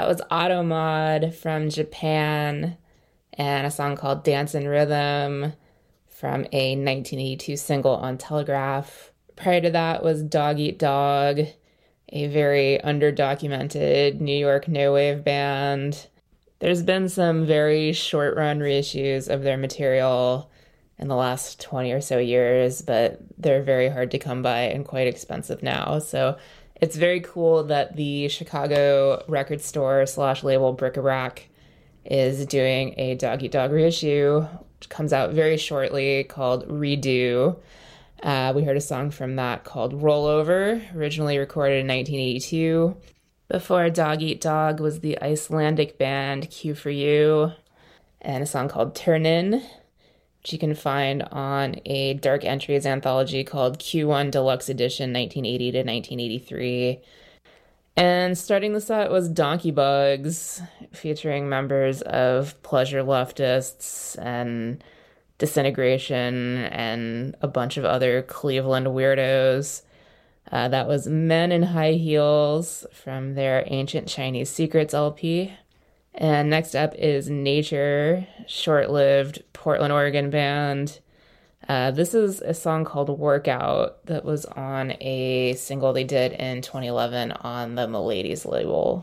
was Automod from Japan and a song called Dance and Rhythm from a 1982 single on Telegraph. Prior to that was Dog Eat Dog, a very underdocumented New York no wave band. There's been some very short run reissues of their material in the last 20 or so years, but they're very hard to come by and quite expensive now. So it's very cool that the Chicago record store slash label Bric-a-Brac is doing a Dog Eat Dog reissue, which comes out very shortly, called Redo. We heard a song from that called Rollover, originally recorded in 1982. Before Dog Eat Dog was the Icelandic band Q for You, and a song called Turnin, which you can find on a Dark Entries anthology called Q1 Deluxe Edition 1980 to 1983. And starting the set was Donkey Bugs, featuring members of Pleasure Leftists and Disintegration and a bunch of other Cleveland weirdos. That was Men in High Heels from their Ancient Chinese Secrets LP. And next up is Nature, short-lived Portland, Oregon band. This is a song called Workout that was on a single they did in 2011 on the Miladies label.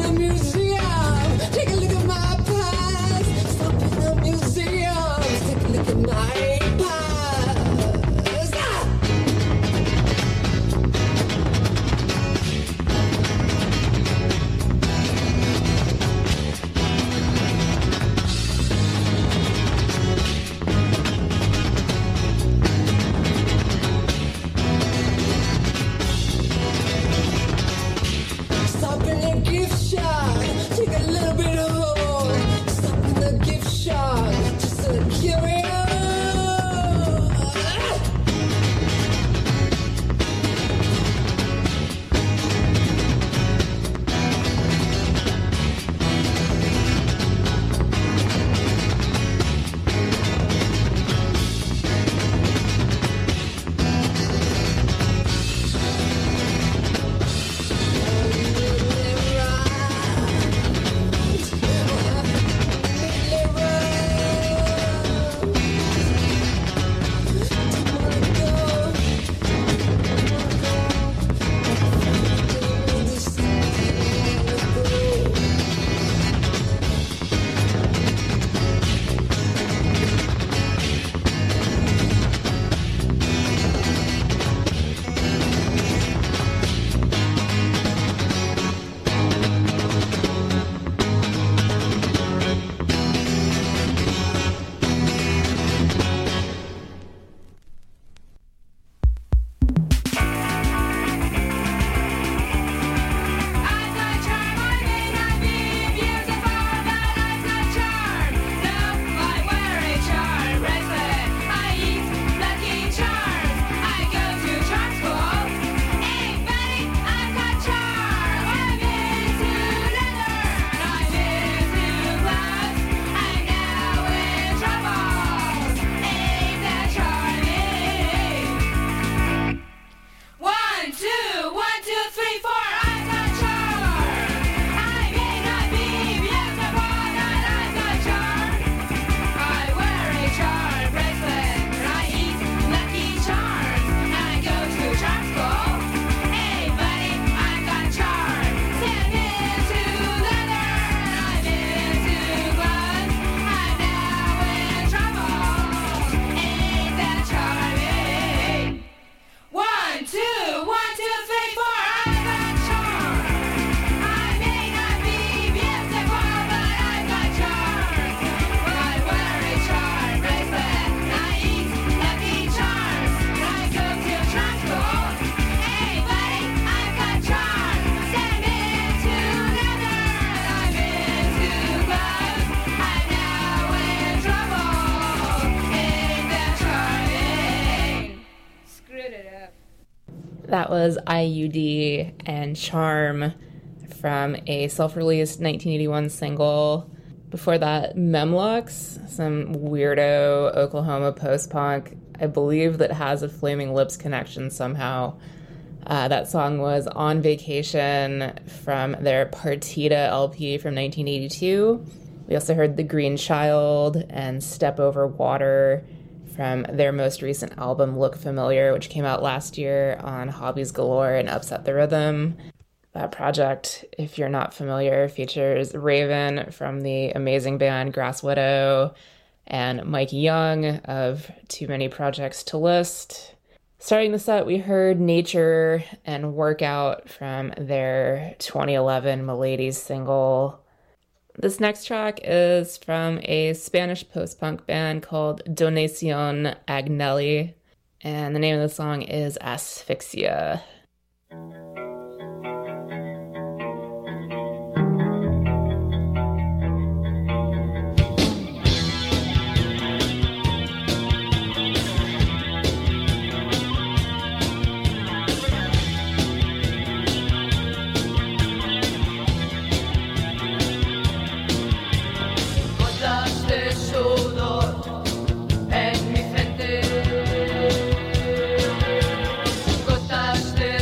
That was IUD and Charm from a self-released 1981 single. Before that, Memlux, some weirdo Oklahoma post-punk, I believe that has a Flaming Lips connection somehow. That song was On Vacation from their Partita LP from 1982. We also heard The Green Child and Step Over Water from their most recent album, Look Familiar, which came out last year on Hobbies Galore and Upset the Rhythm. That project, if you're not familiar, features Raven from the amazing band Grass Widow and Mike Young of Too Many Projects to List. Starting the set, we heard Nature and Workout from their 2011 Miladies single. This next track is from a Spanish post-punk band called Donacion Agnelli, and the name of the song is Asphyxia. Gotas de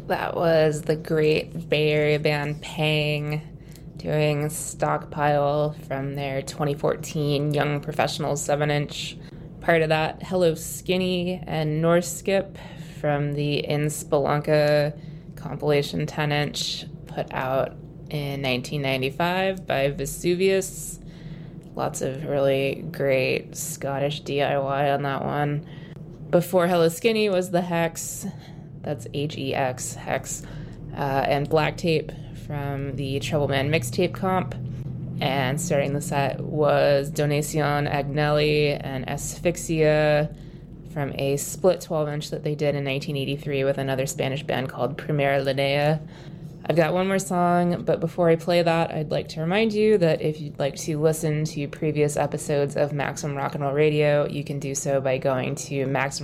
That was the great Bay Area band Pang doing Stockpile from their 2014 Young Professionals 7-inch. Part of that, Hello Skinny and North Skip from the In Spelunka compilation 10-inch put out in 1995 by Vesuvius. Lots of really great Scottish DIY on that one. Before Hello Skinny was the Hex, that's H-E-X, Hex, and Black Tape from the Troubleman mixtape comp. And starting the set was Donacion Agnelli and Asphyxia from a split 12-inch that they did in 1983 with another Spanish band called Primera Linea. I've got one more song, but before I play that, I'd like to remind you that if you'd like to listen to previous episodes of Maximum Rock and Roll Radio, you can do so by going to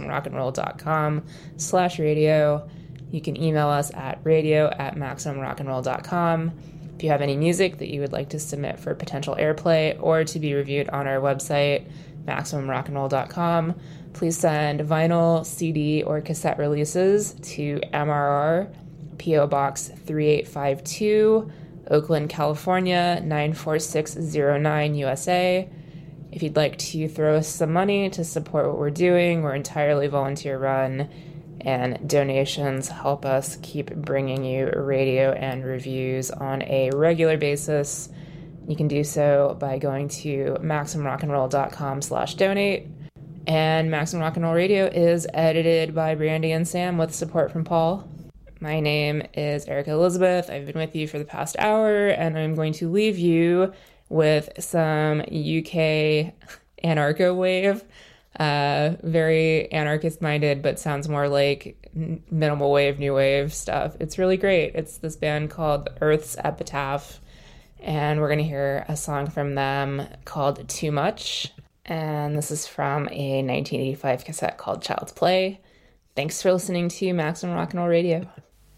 MaximumRockandRoll.com/radio. You can email us at radio@MaximumRockandRoll.com. If you have any music that you would like to submit for potential airplay or to be reviewed on our website, MaximumRockandRoll.com, please send vinyl, CD, or cassette releases to MRR, P.O. Box 3852, Oakland, California, 94609 USA. If you'd like to throw us some money to support what we're doing, we're entirely volunteer run, and donations help us keep bringing you radio and reviews on a regular basis. You can do so by going to MaximumRockandRoll.com/donate. And Maximum Rock and Roll Radio is edited by Brandy and Sam with support from Paul. My name is Erica Elizabeth. I've been with you for the past hour, and I'm going to leave you with some UK anarcho wave. Very anarchist-minded, but sounds more like minimal wave, new wave stuff. It's really great. It's this band called Earth's Epitaph, and we're going to hear a song from them called Too Much, and this is from a 1985 cassette called Child's Play. Thanks for listening to Maximum Rock and Roll Radio.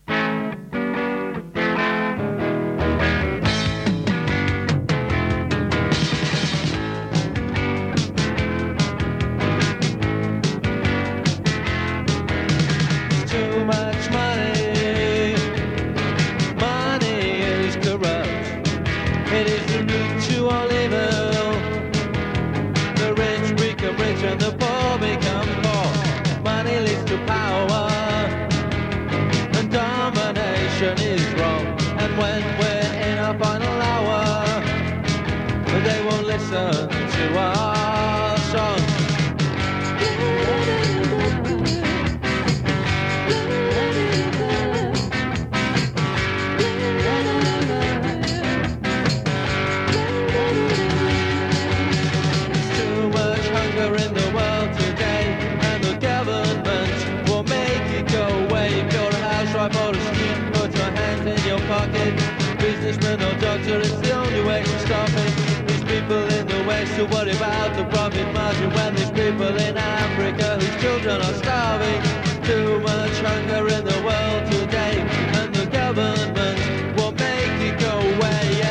Listen to our song. There's too much hunger in the world today, and the government will make it go away. If you're a housewife or a student, put your hands in your pocket. Businessman or doctor, it's the only way to stop it. People in the West who worry about the profit margin when there's people in Africa whose children are starving. Too much hunger in the world today, and the government will make it go away.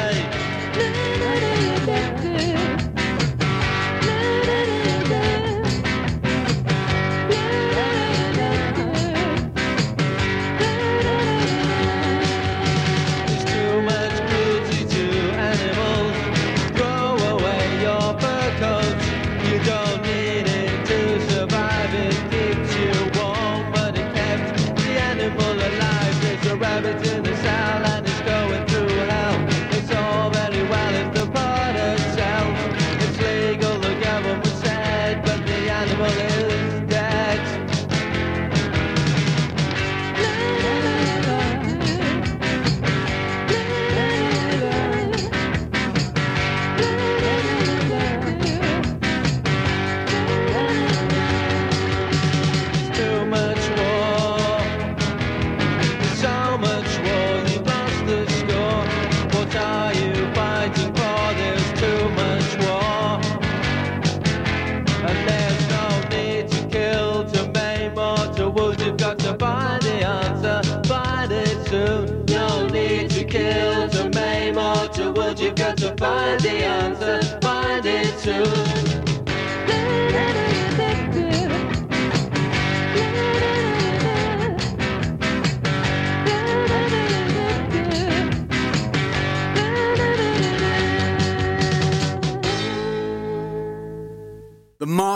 There's too much cruelty to animals. You don't need it to survive. It keeps you warm, but it kept the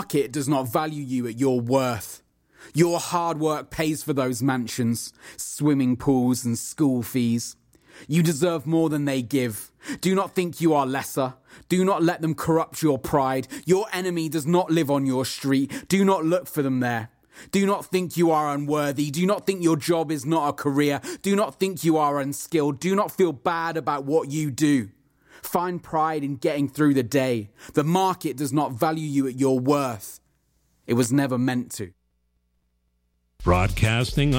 market does not value you at your worth. Your hard work pays for those mansions, swimming pools and school fees. You deserve more than they give. Do not think you are lesser. Do not let them corrupt your pride. Your enemy does not live on your street. Do not look for them there. Do not think you are unworthy. Do not think your job is not a career. Do not think you are unskilled. Do not feel bad about what you do. Find pride in getting through the day. The market does not value you at your worth. It was never meant to. Broadcasting